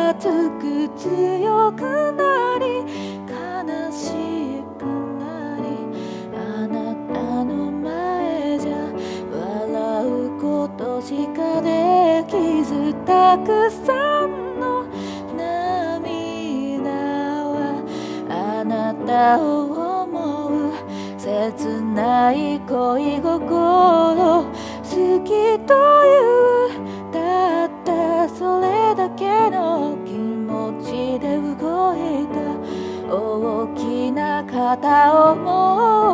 熱く強くなり悲しくなりあなたの前じゃ笑うことしかできずたくさんの涙はあなたを思う切ない恋心好きというたったそれだけの気持ちで動いた大きな片思い